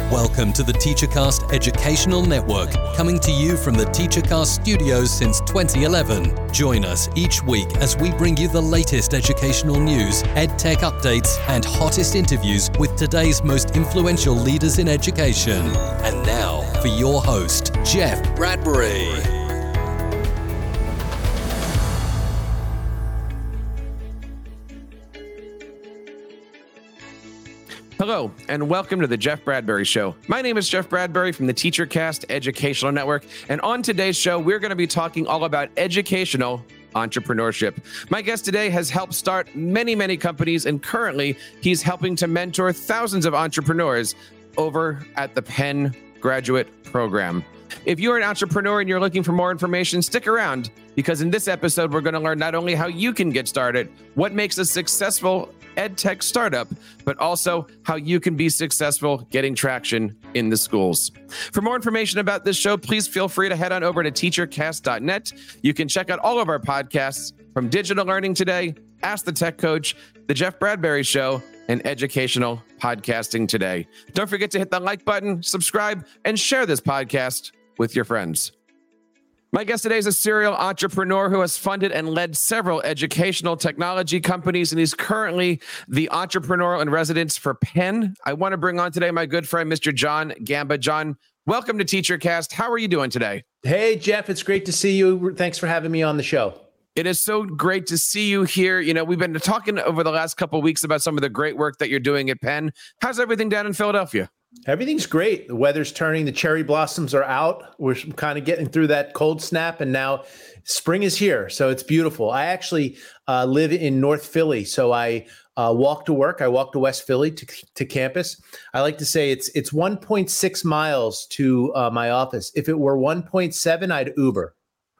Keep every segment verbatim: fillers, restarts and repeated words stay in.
Welcome to the TeacherCast Educational Network, coming to you from the TeacherCast studios since twenty eleven. Join us each week as we bring you the latest educational news, ed tech updates, and hottest interviews with today's most influential leaders in education. And now, for your host, Jeff Bradbury. Hello, and welcome to the Jeff Bradbury Show. My name is Jeff Bradbury from the TeacherCast Educational Network, and on today's show, we're going to be talking all about educational entrepreneurship. My guest today has helped start many, many companies, and currently, he's helping to mentor thousands of entrepreneurs over at the Penn Graduate Program. If you're an entrepreneur and you're looking for more information, stick around, because in this episode, we're going to learn not only how you can get started, what makes a successful ed tech startup, but also how you can be successful getting traction in the schools. For more information about this show, please feel free to head on over to teacher cast dot net. You can check out all of our podcasts from Digital Learning Today, Ask the Tech Coach, The Jeff Bradbury Show, and Educational Podcasting Today. Don't forget to hit the like button, subscribe, and share this podcast with your friends. My guest today is a serial entrepreneur who has funded and led several educational technology companies, and he's currently the entrepreneurial in residence for Penn. I want to bring on today my good friend, Mister John Gamba. John, welcome to TeacherCast. How are you doing today? Hey, Jeff, it's great to see you. Thanks for having me on the show. It is so great to see you here. You know, we've been talking over the last couple of weeks about some of the great work that you're doing at Penn. How's everything down in Philadelphia? Everything's great. The weather's turning. The cherry blossoms are out. We're kind of getting through that cold snap, and now spring is here. So it's beautiful. I actually uh, live in North Philly, so I uh, walk to work. I walk to West Philly to, to campus. I like to say it's it's one point six miles to uh, my office. If it were one point seven, I'd Uber.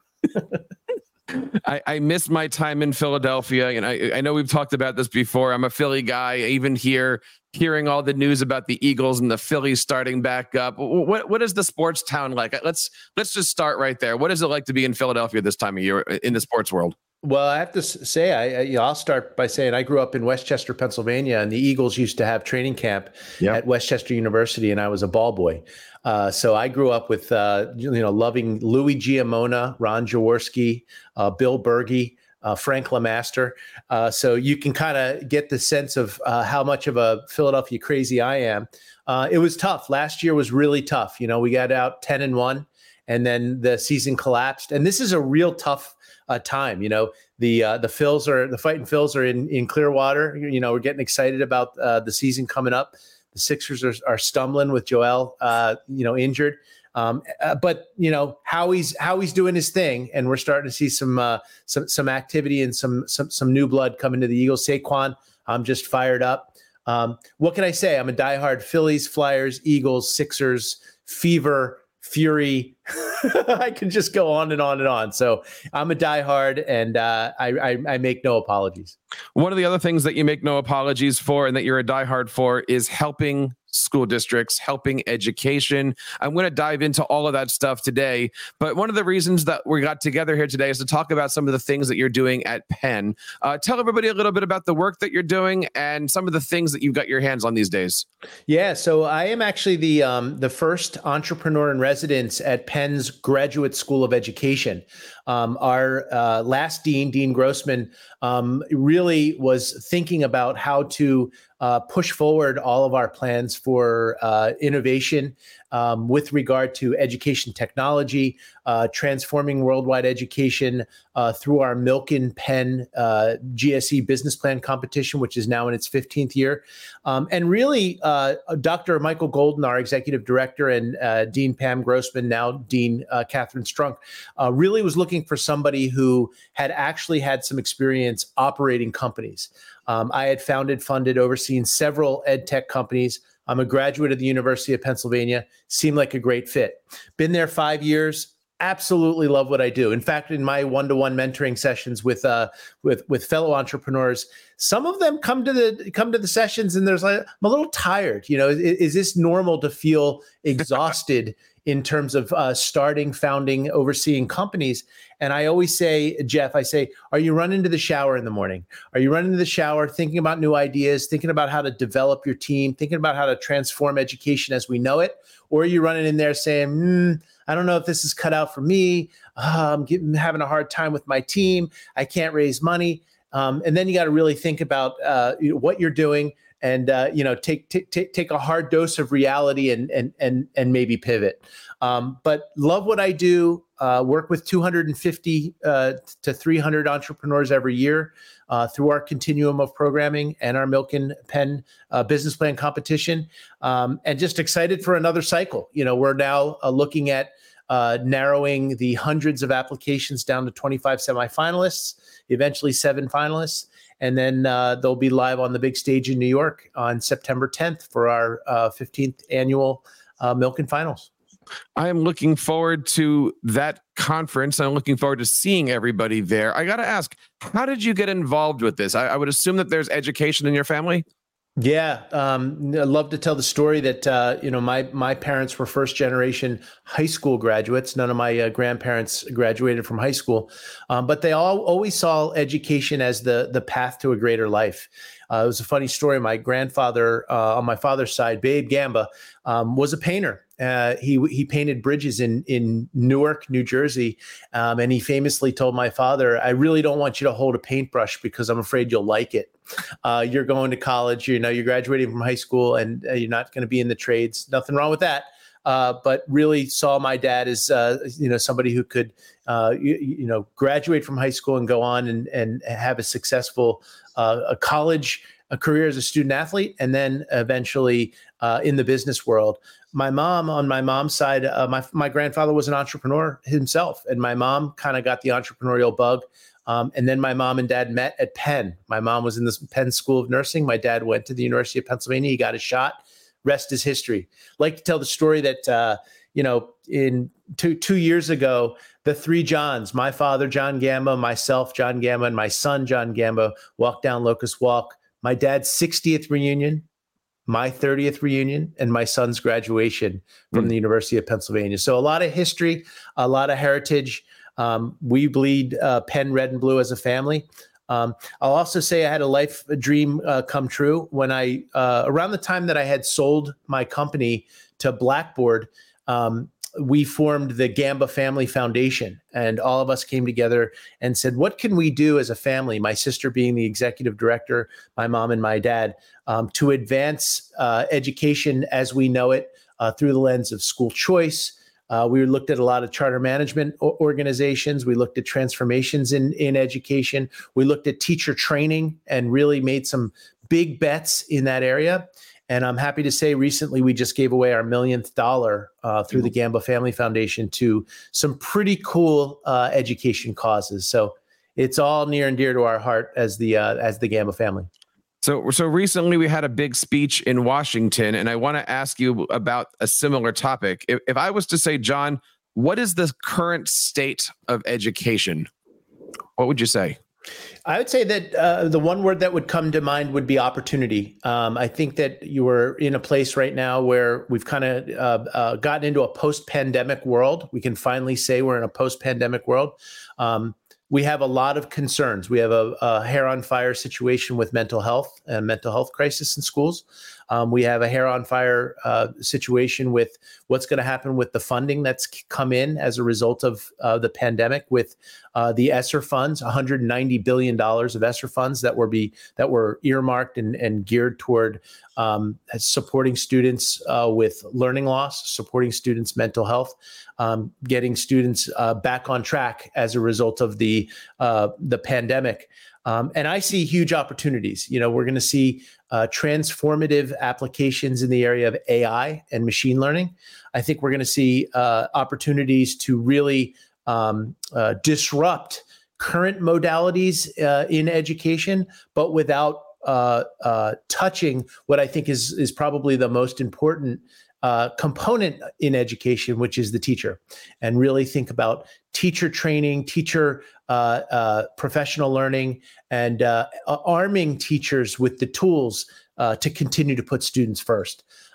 I, I miss my time in Philadelphia, and I, I know we've talked about this before. I'm a Philly guy, even here, hearing all the news about the Eagles and the Phillies starting back up. What what is the sports town like? Let's let's just start right there. What is it like to be in Philadelphia this time of year in the sports world? Well, I have to say, I, I you know, I'll start by saying I grew up in Westchester, Pennsylvania, and the Eagles used to have training camp yep. at Westchester University, and I was a ball boy. Uh, so I grew up with, uh, you know, loving Louis Giamona, Ron Jaworski, uh, Bill Bergey, uh, Frank LeMaster. Uh, so you can kind of get the sense of uh, how much of a Philadelphia crazy I am. Uh, it was tough. Last year was really tough. You know, we got out ten and one, and then the season collapsed. And this is a real tough uh, time. You know, the uh, the Phils are the Fighting Phils are in in Clearwater. You know, we're getting excited about uh, the season coming up. The Sixers are, are stumbling with Joel, uh, you know, injured. Um, uh, but you know how he's how he's doing his thing, and we're starting to see some uh, some some activity and some some some new blood coming to the Eagles. Saquon, I'm just fired up. Um, what can I say? I'm a diehard Phillies, Flyers, Eagles, Sixers, Fever, Fury. I can just go on and on and on. So I'm a diehard, and uh, I, I, I make no apologies. One of the other things that you make no apologies for and that you're a diehard for is helping school districts, helping education. I'm going to dive into all of that stuff today. But one of the reasons that we got together here today is to talk about some of the things that you're doing at Penn. Uh, tell everybody a little bit about the work that you're doing and some of the things that you've got your hands on these days. Yeah, so I am actually the um, the first entrepreneur in residence at Penn's Graduate School of Education. Um, our uh, last dean, Dean Grossman, um, really was thinking about how to uh, push forward all of our plans for uh, innovation um, with regard to education technology, uh, transforming worldwide education uh, through our Milken Penn uh, G S E business plan competition, which is now in its fifteenth year. Um, and really, uh, Doctor Michael Golden, our executive director, and uh, Dean Pam Grossman, now Dean uh, Catherine Strunk, uh, really was looking for somebody who had actually had some experience operating companies. Um, I had founded, funded, overseen several ed tech companies. I'm a graduate of the University of Pennsylvania. Seemed like a great fit. Been there five years. Absolutely love what I do. In fact, in my one-to-one mentoring sessions with uh, with with fellow entrepreneurs, some of them come to the come to the sessions and there's like, I'm a little tired. You know, is, is this normal to feel exhausted in terms of uh, starting, founding, overseeing companies. And I always say, Jeff, I say, are you running to the shower in the morning? Are you running to the shower, thinking about new ideas, thinking about how to develop your team, thinking about how to transform education as we know it? Or are you running in there saying, hmm, I don't know if this is cut out for me. Uh, I'm getting, having a hard time with my team. I can't raise money. Um, and then you got to really think about uh, what you're doing, and uh, you know, take, take take a hard dose of reality and and and and maybe pivot. Um, but love what I do. Uh, work with two hundred fifty uh, to three hundred entrepreneurs every year uh, through our continuum of programming and our Milken Penn uh, business plan competition, um, and just excited for another cycle. You know, we're now uh, looking at uh, narrowing the hundreds of applications down to twenty-five semifinalists, eventually seven finalists. And then uh, they'll be live on the big stage in New York on September tenth for our uh, fifteenth annual uh, Milken Finals. I am looking forward to that conference. I'm looking forward to seeing everybody there. I got to ask, how did you get involved with this? I, I would assume that there's education in your family. Yeah, um, I'd love to tell the story that, uh, you know, my my parents were first generation high school graduates. None of my uh, grandparents graduated from high school, um, but they all always saw education as the the path to a greater life. Uh, it was a funny story. My grandfather uh, on my father's side, Babe Gamba, um, was a painter. Uh, he he painted bridges in in Newark, New Jersey, um, and he famously told my father, "I really don't want you to hold a paintbrush because I'm afraid you'll like it. Uh, you're going to college, you know, you're graduating from high school, and uh, you're not going to be in the trades. Nothing wrong with that." Uh, but really saw my dad as uh, you know, somebody who could uh, you, you know graduate from high school and go on and and have a successful uh, a college a career as a student athlete, and then eventually uh, in the business world. My mom, on my mom's side, uh, my my grandfather was an entrepreneur himself, and my mom kind of got the entrepreneurial bug. Um, and then my mom and dad met at Penn. My mom was in the Penn School of Nursing. My dad went to the University of Pennsylvania. He got a shot. Rest is history. Like to tell the story that uh, you know, in two two years ago, the three Johns, my father, John Gamba, myself, John Gamba, and my son, John Gamba, walked down Locust Walk. My dad's sixtieth reunion, my thirtieth reunion, and my son's graduation from mm. the University of Pennsylvania. So a lot of history, a lot of heritage. Um, we bleed uh, Penn red and blue as a family. Um, I'll also say I had a life a dream uh, come true when I, uh, around the time that I had sold my company to Blackboard, um, we formed the Gamba Family Foundation, and all of us came together and said, what can we do as a family, my sister being the executive director, my mom and my dad, um, to advance uh, education as we know it uh, through the lens of school choice. Uh, we looked at a lot of charter management organizations. We looked at transformations in, in education. We looked at teacher training and really made some big bets in that area. And I'm happy to say recently we just gave away our millionth dollar uh, through the Gamba Family Foundation to some pretty cool uh, education causes. So it's all near and dear to our heart as the uh, as the Gamba family. So, so recently we had a big speech in Washington, and I want to ask you about a similar topic. If, if I was to say, John, what is the current state of education? What would you say? I would say that uh, the one word that would come to mind would be opportunity. Um, I think that you are in a place right now where we've kind of uh, uh, gotten into a post-pandemic world. We can finally say we're in a post-pandemic world. Um, We have a lot of concerns. We have a, a hair on fire situation with mental health and mental health crisis in schools. Um, we have a hair on fire uh, situation with what's going to happen with the funding that's come in as a result of uh, the pandemic with uh, the ESSER funds, one hundred ninety billion dollars of ESSER funds that were be that were earmarked and, and geared toward um, supporting students uh, with learning loss, supporting students' mental health, um, getting students uh, back on track as a result of the uh, the pandemic. Um, and I see huge opportunities. You know, we're going to see uh, transformative applications in the area of A I and machine learning. I think we're going to see uh, opportunities to really um, uh, disrupt current modalities uh, in education, but without uh, uh, touching what I think is is probably the most important Uh, component in education, which is the teacher, and really think about teacher training, teacher uh, uh, professional learning, and uh, arming teachers with the tools uh, to continue to put students first.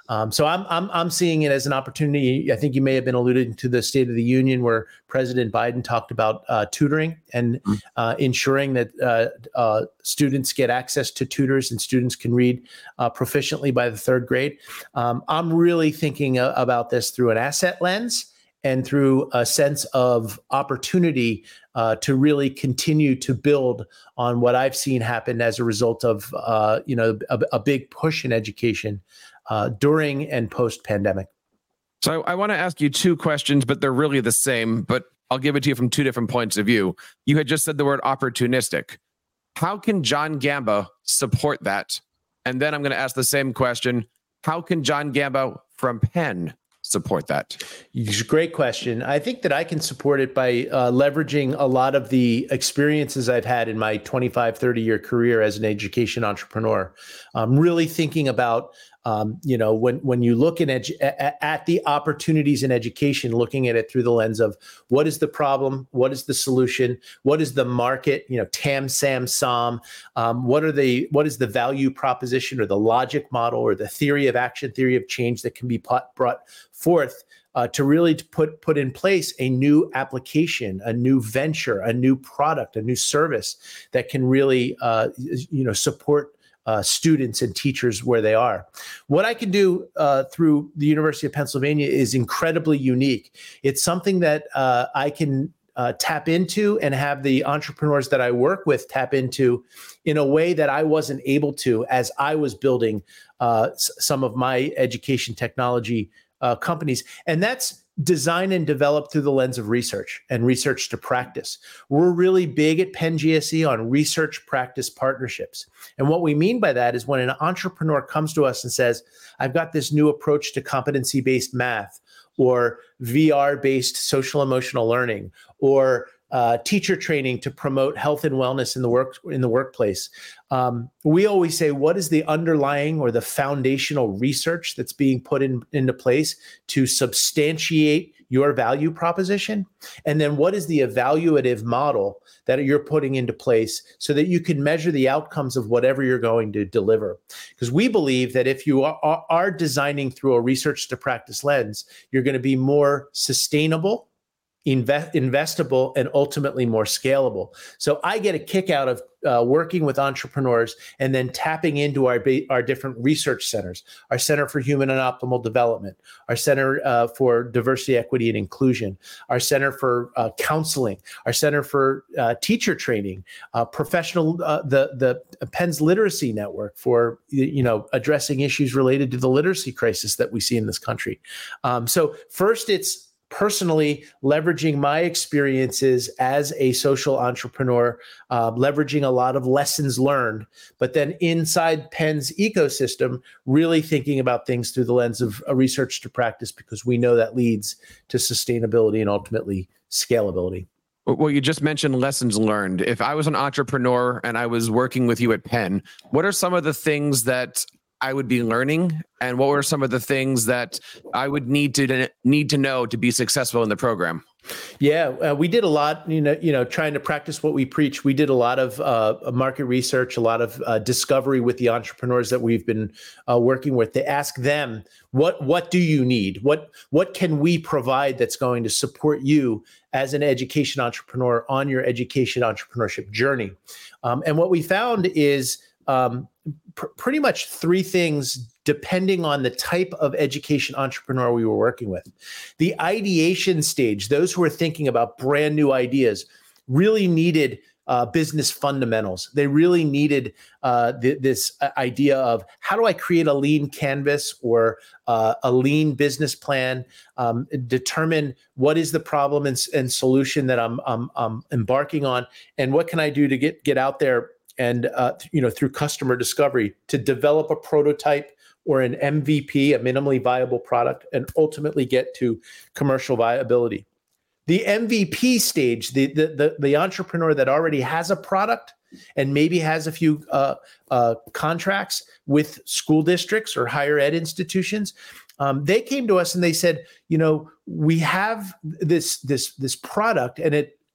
Um, so I'm I'm I'm seeing it as an opportunity. I think you may have been alluding to the State of the Union, where President Biden talked about uh, tutoring and uh, ensuring that uh, uh, students get access to tutors and students can read uh, proficiently by the third grade. Um, I'm really thinking uh, about this through an asset lens and through a sense of opportunity uh, to really continue to build on what I've seen happen as a result of, uh, you know, a, a big push in education uh, during and post-pandemic. So I, I want to ask you two questions, but they're really the same, but I'll give it to you from two different points of view. You had just said the word opportunistic. How can John Gamba support that? And then I'm going to ask the same question. How can John Gamba from Penn support that? Great question. I think that I can support it by uh, leveraging a lot of the experiences I've had in my twenty-five, thirty year career as an education entrepreneur. I'm really thinking about, um, you know, when, when you look in edu- at, at the opportunities in education, looking at it through the lens of what is the problem? What is the solution? What is the market? You know, TAM, SAM, SOM. Um, what are the, what is the value proposition or the logic model or the theory of action, theory of change that can be put, brought forth uh, to really to put put in place a new application, a new venture, a new product, a new service that can really uh, you know support uh, students and teachers where they are. What I can do uh, through the University of Pennsylvania is incredibly unique. It's something that uh, I can uh, tap into and have the entrepreneurs that I work with tap into in a way that I wasn't able to as I was building uh, s- some of my education technology Uh, companies. And that's design and develop through the lens of research and research to practice. We're really big at Penn G S E on research practice partnerships. And what we mean by that is when an entrepreneur comes to us and says, I've got this new approach to competency-based math or V R-based social emotional learning or uh, teacher training to promote health and wellness in the work in the workplace. Um, we always say, what is the underlying or the foundational research that's being put in, into place to substantiate your value proposition? And then what is the evaluative model that you're putting into place so that you can measure the outcomes of whatever you're going to deliver? Because we believe that if you are, are designing through a research to practice lens, you're going to be more sustainable, Invest, investable, and ultimately more scalable. So I get a kick out of uh, working with entrepreneurs and then tapping into our ba- our different research centers, our Center for Human and Optimal Development, our Center uh, for Diversity, Equity, and Inclusion, our Center for uh, Counseling, our Center for uh, Teacher Training, uh, professional, uh, the the Penn's Literacy Network for you know addressing issues related to the literacy crisis that we see in this country. Um, so first, it's personally leveraging my experiences as a social entrepreneur, uh, leveraging a lot of lessons learned, but then inside Penn's ecosystem, really thinking about things through the lens of a research to practice, because we know that leads to sustainability and ultimately scalability. Well, you just mentioned lessons learned. If I was an entrepreneur and I was working with you at Penn, what are some of the things that I would be learning, and what were some of the things that I would need to need to know to be successful in the program? Yeah, uh, we did a lot, you know, you know, trying to practice what we preach. We did a lot of uh, market research, a lot of uh, discovery with the entrepreneurs that we've been uh, working with to ask them, what what do you need? What what can we provide that's going to support you as an education entrepreneur on your education entrepreneurship journey? Um, and what we found is um, pr- pretty much three things, depending on the type of education entrepreneur we were working with. The ideation stage, those who were thinking about brand new ideas, really needed uh, business fundamentals. They really needed uh, th- this idea of, how do I create a lean canvas or uh, a lean business plan, um, determine what is the problem and, and solution that I'm, I'm, I'm embarking on, and what can I do to get, get out there and, uh, you know, through customer discovery to develop a prototype or an M V P, a minimally viable product, and ultimately get to commercial viability. The M V P stage, the the the, the entrepreneur that already has a product and maybe has a few uh, uh, contracts with school districts or higher ed institutions, um, they came to us and they said, you know, we have this this this product, and it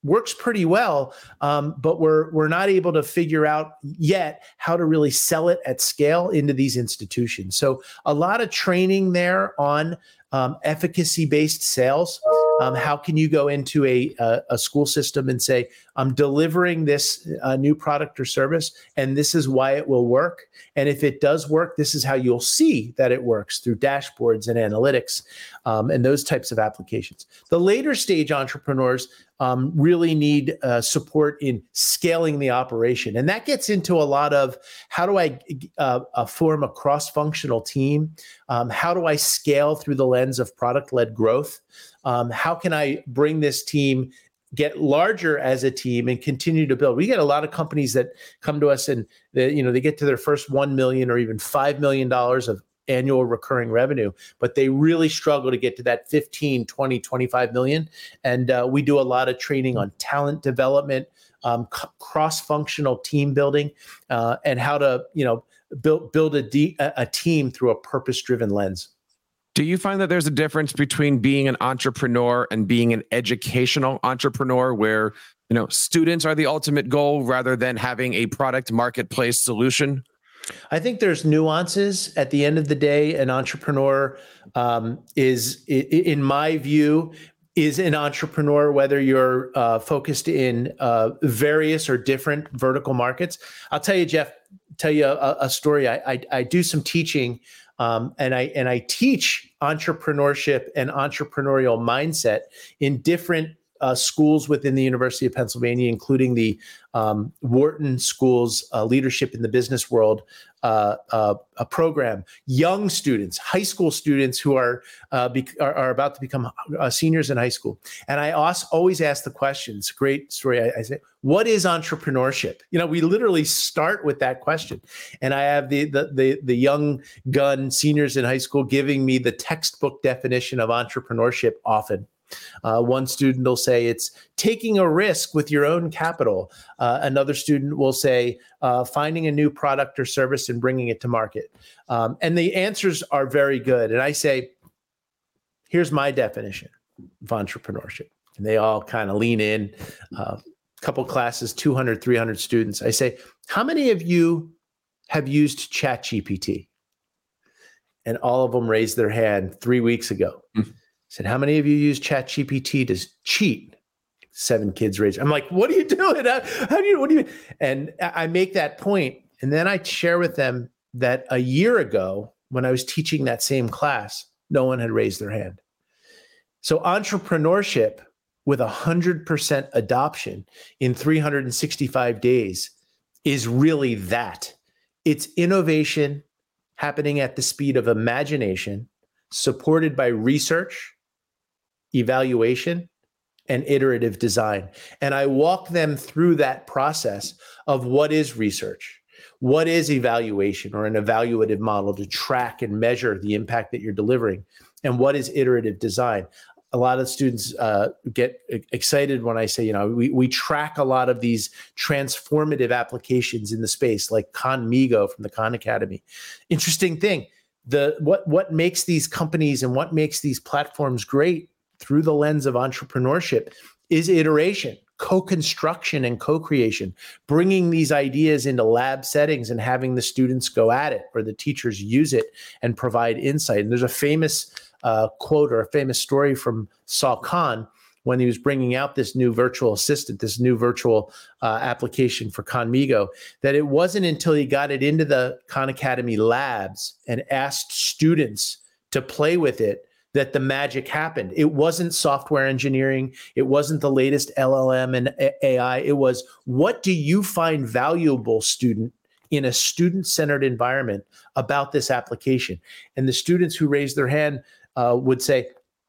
works pretty well, um, but we're we're not able to figure out yet how to really sell it at scale into these institutions. So a lot of training there on um, efficacy-based sales. Um, how can you go into a, a a school system and say, I'm delivering this uh, new product or service, and this is why it will work. And if it does work, this is how you'll see that it works through dashboards and analytics um, and those types of applications. The later stage entrepreneurs um, really need uh, support in scaling the operation. And that gets into a lot of how do I uh, uh, form a cross-functional team? Um, how do I scale through the lens of product-led growth? Um, how can I bring this team, get larger as a team, and continue to build? We get a lot of companies that come to us and they, you know, they get to their first one million or even five million dollars of annual recurring revenue, but they really struggle to get to that fifteen, twenty, twenty-five million. And uh, we do a lot of training on talent development, um, c- cross-functional team building, uh, and how to, you know, build build a, de- a team through a purpose-driven lens. Do you find that there's a difference between being an entrepreneur and being an educational entrepreneur, where, you know, students are the ultimate goal rather than having a product marketplace solution? I think there's nuances. At the end of the day, an entrepreneur um, is, in my view, is an entrepreneur, whether you're uh, focused in uh, various or different vertical markets. I'll tell you, Jeff, tell you a, a story. I, I, I do some teaching. Um, and I and I teach entrepreneurship and entrepreneurial mindset in different uh, schools within the University of Pennsylvania, including the um, Wharton School's uh, Leadership in the Business World uh, uh, a program. Young students, high school students who are uh, be, are, are about to become uh, seniors in high school. And I also always ask the questions. Great story. I, I say, what is entrepreneurship? You know, we literally start with that question. And I have the the the, the young gun seniors in high school giving me the textbook definition of entrepreneurship often. Uh, one student will say it's taking a risk with your own capital. Uh, another student will say uh, finding a new product or service and bringing it to market. Um, and the answers are very good. And I say, here's my definition of entrepreneurship. And they all kind of lean in. Uh, couple classes, two hundred, three hundred students. I say, how many of you have used ChatGPT? And all of them raised their hand three weeks ago. Mm-hmm. I said, how many of you use ChatGPT to cheat? Seven kids raised. I'm like, what are you doing? How, how do you, what do you, and I make that point. And then I share with them that a year ago, when I was teaching that same class, no one had raised their hand. So entrepreneurship with one hundred percent adoption in three hundred sixty-five days is really that. It's innovation happening at the speed of imagination, supported by research, evaluation, and iterative design. And I walk them through that process of what is research, what is evaluation or an evaluative model to track and measure the impact that you're delivering, and what is iterative design. A lot of students uh, get excited when I say, you know, we, we track a lot of these transformative applications in the space, like Conmigo from the Khan Academy. Interesting thing, the what what makes these companies and what makes these platforms great through the lens of entrepreneurship is iteration, co-construction and co-creation, bringing these ideas into lab settings and having the students go at it or the teachers use it and provide insight. And there's a famous uh, quote or a famous story from Saul Khan when he was bringing out this new virtual assistant, this new virtual uh, application for Conmigo, that it wasn't until he got it into the Khan Academy labs and asked students to play with it that the magic happened. It wasn't software engineering. It wasn't the latest L L M and A I. It was, what do you find valuable, student, in a student-centered environment about this application? And the students who raised their hand uh, would say,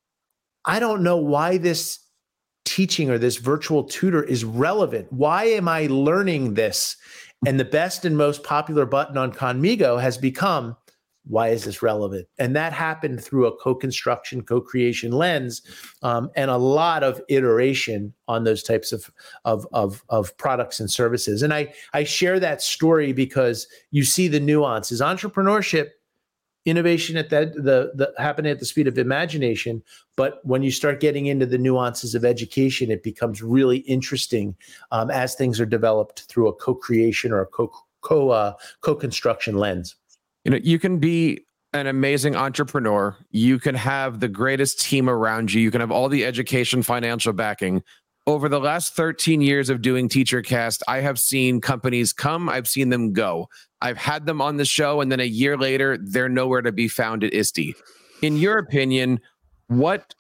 I don't know why this teaching or this virtual tutor is relevant. Why am I learning this? And the best and most popular button on Conmigo has become, why is this relevant? And that happened through a co-construction, co-creation lens, um, and a lot of iteration on those types of, of, of, of products and services. And I, I share that story because you see the nuances. Entrepreneurship innovation at that the the happening at the speed of imagination, but when you start getting into the nuances of education, it becomes really interesting um, as things are developed through a co-creation or a co co uh, co-construction lens. You know, you can be an amazing entrepreneur. You can have the greatest team around you. You can have all the education, financial backing. Over the last thirteen years of doing TeacherCast, I have seen companies come, I've seen them go. I've had them on the show, and then a year later, they're nowhere to be found at I S T E. In your opinion, what,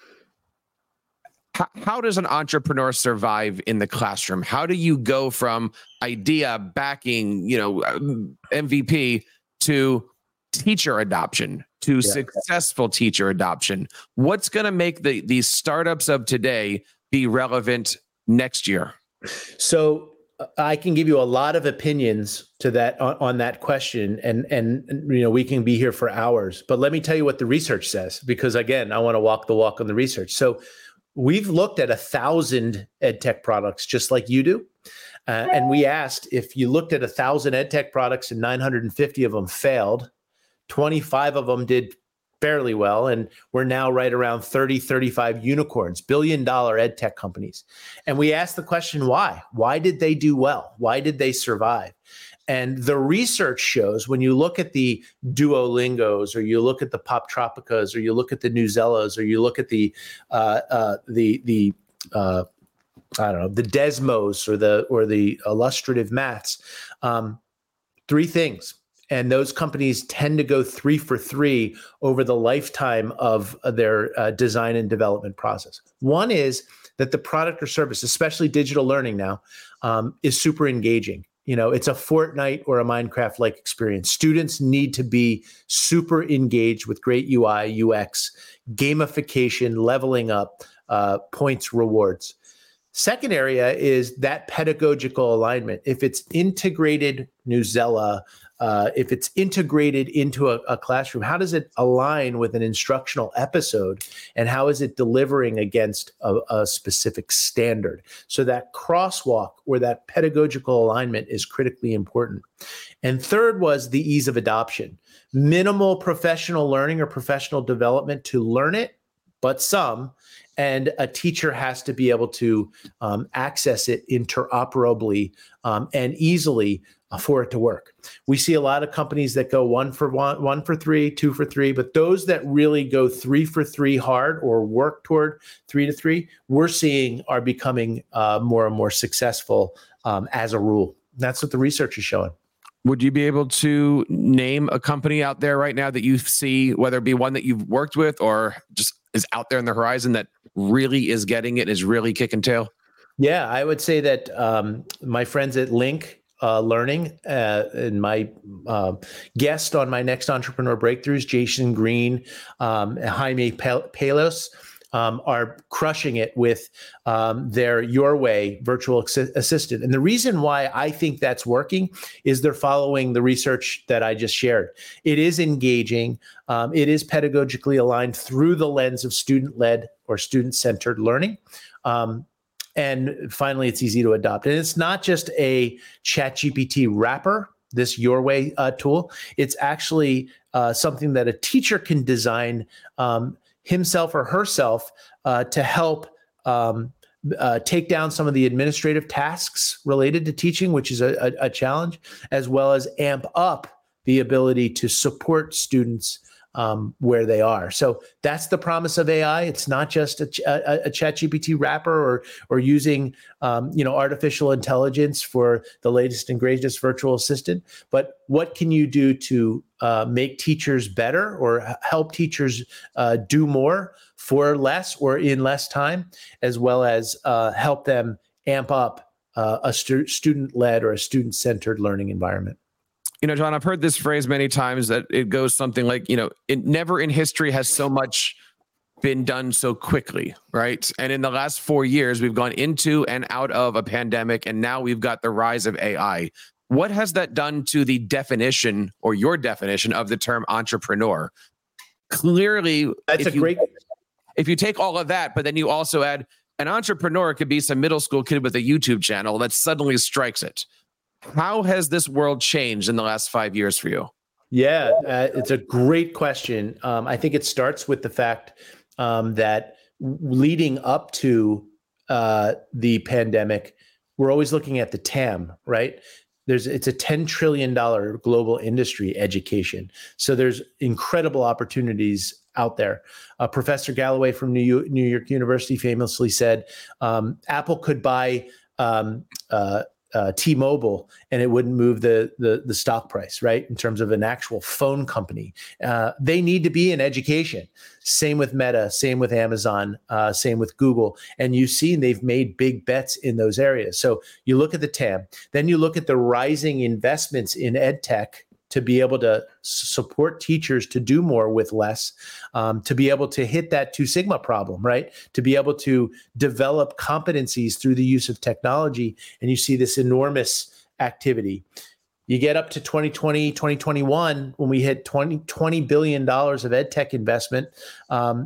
how, how does an entrepreneur survive in the classroom? How do you go from idea, backing, you know, M V P to teacher adoption, to yeah. successful teacher adoption? What's going to make the these startups of today be relevant next year? So I can give you a lot of opinions to that on, on that question, and and you know we can be here for hours. But let me tell you what the research says, because again, I want to walk the walk on the research. So we've looked at a thousand ed tech products, just like you do, uh, and we asked if you looked at a thousand ed tech products and nine hundred fifty of them failed, twenty-five of them did fairly well, and we're now right around thirty, thirty-five unicorns, billion dollar ed tech companies. And we asked the question, why? Why did they do well? Why did they survive? And the research shows, when you look at the Duolingos, or you look at the Poptropicas, or you look at the Newzellas, or you look at the uh, uh, the the uh, I don't know, the Desmos, or the or the illustrative maths, um, three things. And those companies tend to go three for three over the lifetime of their uh, design and development process. One is that the product or service, especially digital learning now, um, is super engaging. You know, it's a Fortnite or a Minecraft-like experience. Students need to be super engaged with great U I, U X, gamification, leveling up, uh, points, rewards. Second area is that pedagogical alignment. If it's integrated Newzella, uh, if it's integrated into a, a classroom, how does it align with an instructional episode, and how is it delivering against a, a specific standard? So that crosswalk or that pedagogical alignment is critically important. And third was the ease of adoption. Minimal professional learning or professional development to learn it, but some. And a teacher has to be able to um, access it interoperably um, and easily uh, for it to work. We see a lot of companies that go one for one, one for three, two for three, but those that really go three for three hard or work toward three to three, we're seeing are becoming uh, more and more successful um, as a rule. That's what the research is showing. Would you be able to name a company out there right now that you see, whether it be one that you've worked with or just is out there in the horizon, that really is getting it, is really kicking tail? Yeah, I would say that um, my friends at Link uh, Learning uh, and my uh, guest on my next Entrepreneur Breakthroughs, Jason Green, um, Jaime Palos, Um, are crushing it with um, their Your Way virtual assi- assistant. And the reason why I think that's working is they're following the research that I just shared. It is engaging. Um, it is pedagogically aligned through the lens of student-led or student-centered learning. Um, and finally, it's easy to adopt. And it's not just a ChatGPT wrapper, this Your Way uh, tool. It's actually uh, something that a teacher can design um, himself or herself uh, to help um, uh, take down some of the administrative tasks related to teaching, which is a, a, a challenge, as well as amp up the ability to support students um, where they are. So that's the promise of A I. It's not just a, a, a ChatGPT wrapper or or using um, you know artificial intelligence for the latest and greatest virtual assistant, but what can you do to uh, make teachers better or help teachers uh, do more for less or in less time, as well as uh, help them amp up uh, a stu- student-led or a student-centered learning environment. You know, John, I've heard this phrase many times that it goes something like, you know, it never in history has so much been done so quickly, right? And in the last four years, we've gone into and out of a pandemic, and now we've got the rise of A I. What has that done to the definition or your definition of the term entrepreneur? Clearly, that's a you, great. If you take all of that, but then you also add an entrepreneur could be some middle school kid with a YouTube channel that suddenly strikes it. How has this world changed in the last five years for you? Yeah, uh, it's a great question. Um, I think it starts with the fact um, that leading up to uh, the pandemic, we're always looking at the T A M, right? There's it's a ten trillion dollars global industry, education. So there's incredible opportunities out there. Uh, Professor Galloway from New York, New York University famously said, um, Apple could buy um, uh, uh, T-Mobile and it wouldn't move the, the the stock price, right? In terms of an actual phone company. Uh, they need to be in education. Same with Meta, same with Amazon, uh, same with Google. And you've seen they've made big bets in those areas. So you look at the T A M, then you look at the rising investments in ed tech to be able to support teachers to do more with less, um, to be able to hit that Two Sigma problem, right? To be able to develop competencies through the use of technology. And you see this enormous activity. You get up to twenty twenty, twenty twenty-one, when we hit twenty, twenty billion dollars of ed tech investment. Um,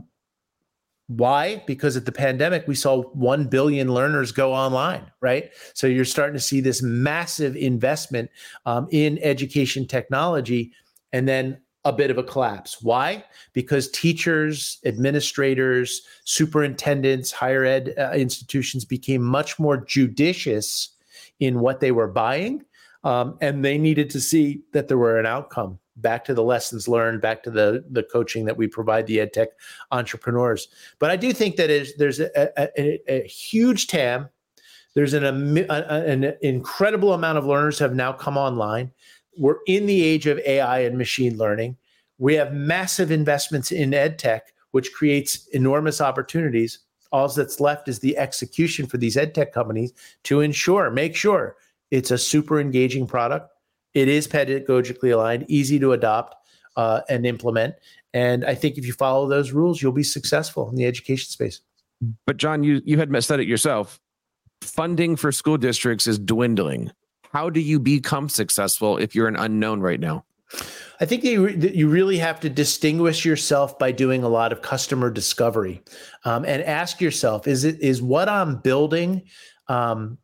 Why? Because at the pandemic, we saw one billion learners go online, right? So you're starting to see this massive investment um, in education technology, and then a bit of a collapse. Why? Because teachers, administrators, superintendents, higher ed uh, institutions became much more judicious in what they were buying, um, and they needed to see that there were an outcome. Back to the lessons learned, back to the the coaching that we provide the ed tech entrepreneurs. But I do think that is, there's a, a, a huge T A M. There's an, a, an incredible amount of learners have now come online. We're in the age of A I and machine learning. We have massive investments in ed tech, which creates enormous opportunities. All that's left is the execution for these ed tech companies to ensure, make sure it's a super engaging product. It is pedagogically aligned, easy to adopt uh, and implement. And I think if you follow those rules, you'll be successful in the education space. But John, you, you had said it yourself. Funding for school districts is dwindling. How do you become successful if you're an unknown right now? I think you, you really have to distinguish yourself by doing a lot of customer discovery um, and ask yourself, is it is what I'm building um,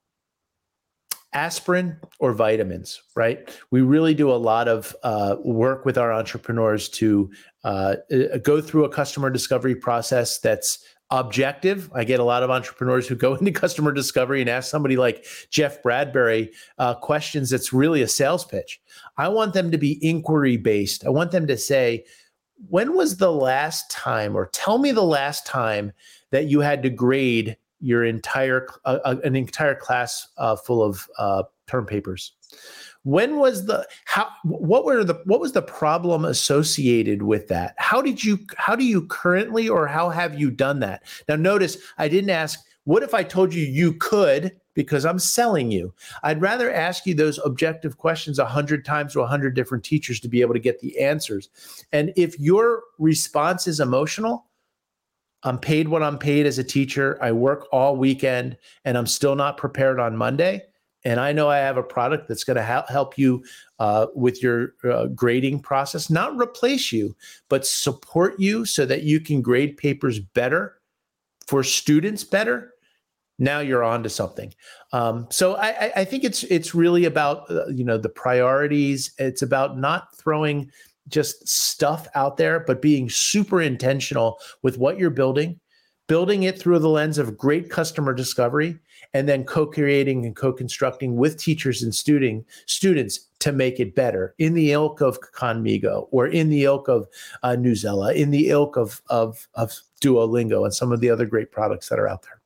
aspirin or vitamins, right? We really do a lot of uh, work with our entrepreneurs to uh, go through a customer discovery process that's objective. I get a lot of entrepreneurs who go into customer discovery and ask somebody like Jeff Bradbury uh, questions that's really a sales pitch. I want them to be inquiry based. I want them to say, when was the last time, or tell me the last time that you had to grade your entire uh, an entire class uh, full of uh, term papers? When was the how? What were the what was the problem associated with that? How did you how do you currently, or how have you done that? Now, notice I didn't ask, what if I told you you could, because I'm selling you. I'd rather ask you those objective questions a hundred times to a hundred different teachers to be able to get the answers. And if your response is emotional, I'm paid what I'm paid as a teacher. I work all weekend and I'm still not prepared on Monday. And I know I have a product that's going to ha- help you uh, with your uh, grading process, not replace you, but support you so that you can grade papers better for students better. Now you're on to something. Um, so I, I think it's it's really about uh, you know the priorities. It's about not throwing just stuff out there, but being super intentional with what you're building, building it through the lens of great customer discovery, and then co-creating and co-constructing with teachers and student, students to make it better in the ilk of Conmigo, or in the ilk of uh, Newsela, in the ilk of, of, of Duolingo and some of the other great products that are out there.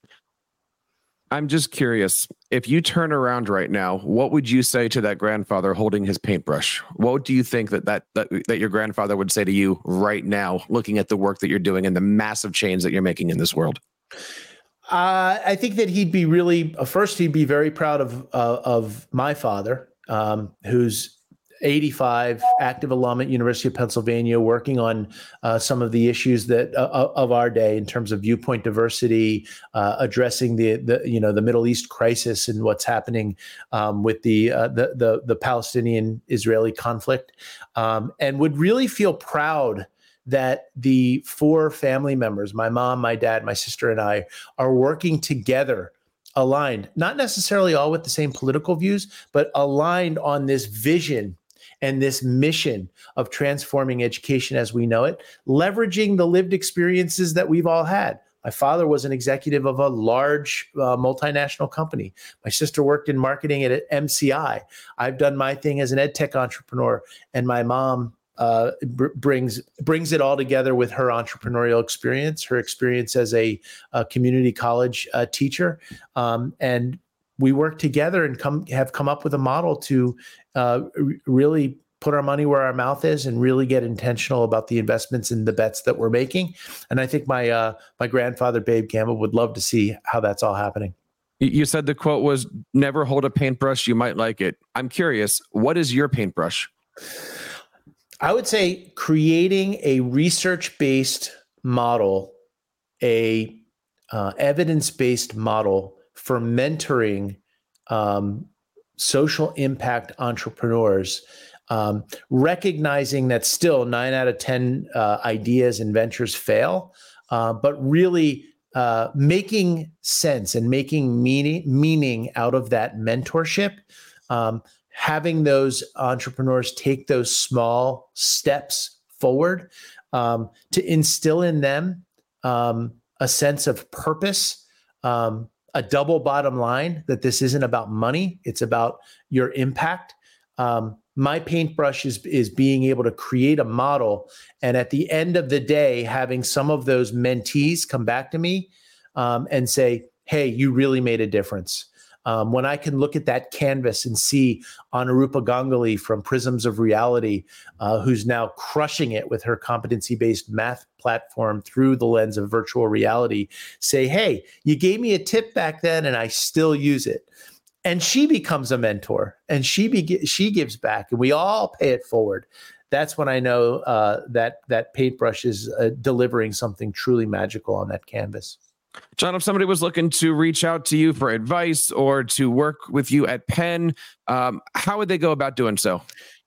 I'm just curious, if you turn around right now, what would you say to that grandfather holding his paintbrush? What do you think that that that, that your grandfather would say to you right now, looking at the work that you're doing and the massive change that you're making in this world? Uh, I think that he'd be really, uh, first, he'd be very proud of uh, of my father, um, who's eighty-five, active alum at University of Pennsylvania, working on uh, some of the issues that uh, of our day in terms of viewpoint diversity, uh, addressing the the you know the Middle East crisis and what's happening um, with the, uh, the the the Palestinian-Israeli conflict, um, and would really feel proud that the four family members, my mom, my dad, my sister, and I, are working together, aligned, not necessarily all with the same political views, but aligned on this vision and this mission of transforming education as we know it, leveraging the lived experiences that we've all had. My father was an executive of a large uh, multinational company. My sister worked in marketing at M C I. I've done my thing as an ed tech entrepreneur, and my mom uh, br- brings brings it all together with her entrepreneurial experience, her experience as a, a community college uh, teacher, um, and we work together and come have come up with a model to uh, r- really put our money where our mouth is and really get intentional about the investments and the bets that we're making. And I think my uh, my grandfather, Babe Campbell, would love to see how that's all happening. You said the quote was, never hold a paintbrush, you might like it. I'm curious, what is your paintbrush? I would say creating a research-based model, a uh, evidence-based model for mentoring um, social impact entrepreneurs, um, recognizing that still nine out of ten uh, ideas and ventures fail, uh, but really uh, making sense and making meaning, meaning out of that mentorship, um, having those entrepreneurs take those small steps forward um, to instill in them um, a sense of purpose, um, a double bottom line, that this isn't about money, it's about your impact. Um, my paintbrush is, is being able to create a model, and at the end of the day, having some of those mentees come back to me um, and say, hey, you really made a difference. Um, when I can look at that canvas and see Anurupa Ganguly from Prisms of Reality, uh, who's now crushing it with her competency-based math platform through the lens of virtual reality, say, hey, you gave me a tip back then and I still use it. And she becomes a mentor, and she be- she gives back, and we all pay it forward. That's when I know uh, that that paintbrush is uh, delivering something truly magical on that canvas. John, if somebody was looking to reach out to you for advice or to work with you at Penn, um, how would they go about doing so?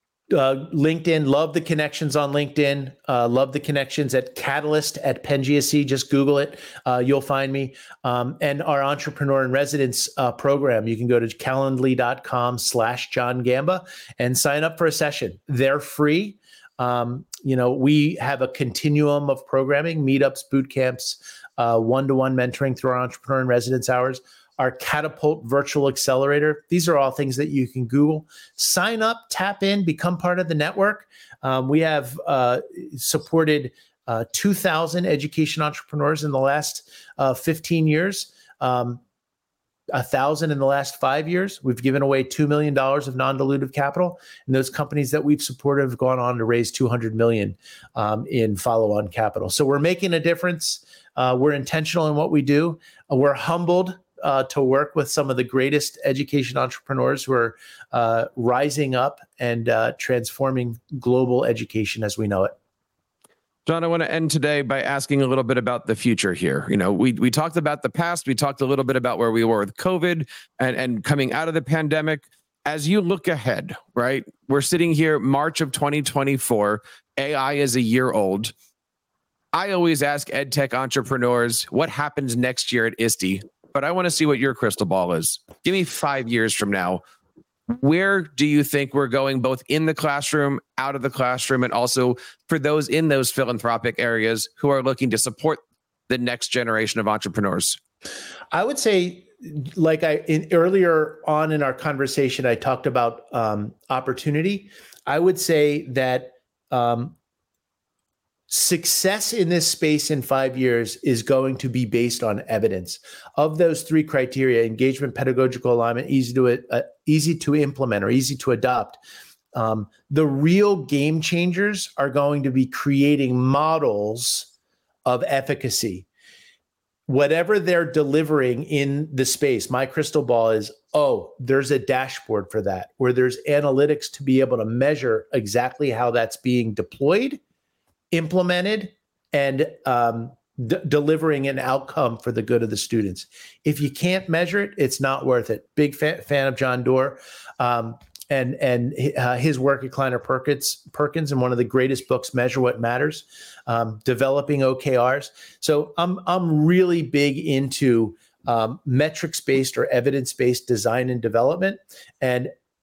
Uh, LinkedIn, love the connections on LinkedIn. Uh, love the connections at Catalyst at Penn G S C. Just Google it. Uh, you'll find me. Um, and our Entrepreneur in Residence uh, program, you can go to calendly.com slash John Gamba and sign up for a session. They're free. Um, you know, we have a continuum of programming, meetups, boot camps, uh, one-to-one mentoring through our Entrepreneur in Residence hours, our Catapult Virtual Accelerator. These are all things that you can Google. Sign up, tap in, become part of the network. Um, we have uh, supported uh, two thousand education entrepreneurs in the last uh, fifteen years, um, one thousand in the last five years. We've given away two million dollars of non-dilutive capital. And those companies that we've supported have gone on to raise two hundred million dollars um, in follow-on capital. So we're making a difference. Uh, we're intentional in what we do. Uh, we're humbled Uh, to work with some of the greatest education entrepreneurs who are uh, rising up and uh, transforming global education as we know it. John, I want to end today by asking a little bit about the future here. You know, we we talked about the past. We talked a little bit about where we were with COVID and, and coming out of the pandemic. As you look ahead, right, we're sitting here March of twenty twenty-four. A I is a year old. I always ask ed tech entrepreneurs, what happens next year at I S T E? But I want to see what your crystal ball is. Give me five years from now. Where do you think we're going, both in the classroom, out of the classroom, and also for those in those philanthropic areas who are looking to support the next generation of entrepreneurs? I would say, like I in earlier on in our conversation, I talked about um, opportunity. I would say that um, success in this space in five years is going to be based on evidence. Of those three criteria: engagement, pedagogical alignment, easy to uh, easy to implement or easy to adopt. Um, the real game changers are going to be creating models of efficacy. Whatever they're delivering in the space, my crystal ball is, oh, there's a dashboard for that, where there's analytics to be able to measure exactly how that's being deployed, implemented, and um, d- delivering an outcome for the good of the students. If you can't measure it, it's not worth it. Big fa- fan of John Doerr um, and and uh, his work at Kleiner Perkins, Perkins, and one of the greatest books, Measure What Matters, um, developing O K Rs. So I'm I'm really big into um, metrics-based or evidence-based design and development, and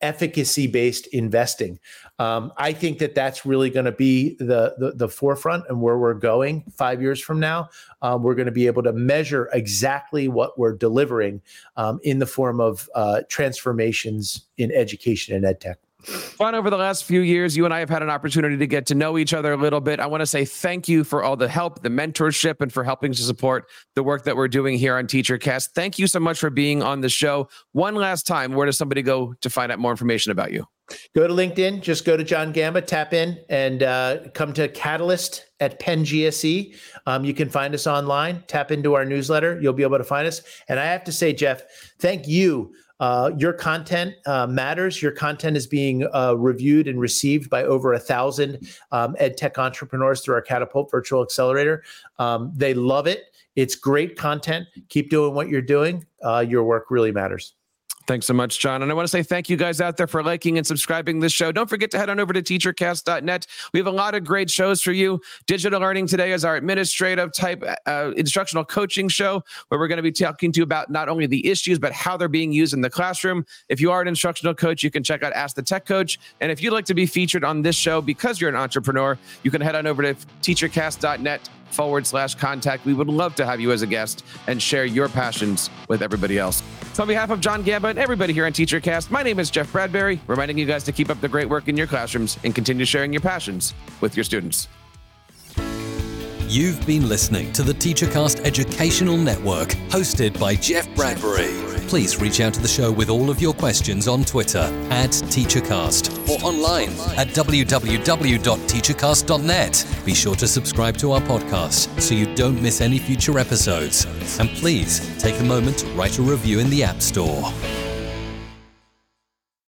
efficacy-based investing. Um, I think that that's really going to be the, the the forefront and where we're going five years from now. Um, we're going to be able to measure exactly what we're delivering um, in the form of uh, transformations in education and ed tech. Fun over the last few years, you and I have had an opportunity to get to know each other a little bit. I want to say thank you for all the help, the mentorship, and for helping to support the work that we're doing here on TeacherCast. Thank you so much for being on the show. One last time, where does somebody go to find out more information about you? Go to LinkedIn, just go to John Gamba, tap in, and uh, come to Catalyst at Penn G S E. Um, you can find us online, tap into our newsletter. You'll be able to find us. And I have to say, Jeff, thank you. Uh, your content uh, matters. Your content is being uh, reviewed and received by over a thousand um, ed tech entrepreneurs through our Catapult Virtual Accelerator. Um, they love it. It's great content. Keep doing what you're doing. Uh, your work really matters. Thanks so much, John. And I want to say thank you guys out there for liking and subscribing this show. Don't forget to head on over to teacher cast dot net. We have a lot of great shows for you. Digital Learning Today is our administrative type uh, instructional coaching show where we're going to be talking to you about not only the issues, but how they're being used in the classroom. If you are an instructional coach, you can check out Ask the Tech Coach. And if you'd like to be featured on this show because you're an entrepreneur, you can head on over to teacher cast dot net forward slash contact. We would love to have you as a guest and share your passions with everybody else. So on behalf of John Gamba and everybody here on TeacherCast, my name is Jeff Bradbury, reminding you guys to keep up the great work in your classrooms and continue sharing your passions with your students. You've been listening to the TeacherCast Educational Network, hosted by Jeff Bradbury. Please reach out to the show with all of your questions on Twitter at TeacherCast or online at w w w dot teachercast dot net. Be sure to subscribe to our podcast so you don't miss any future episodes. And please take a moment to write a review in the App Store.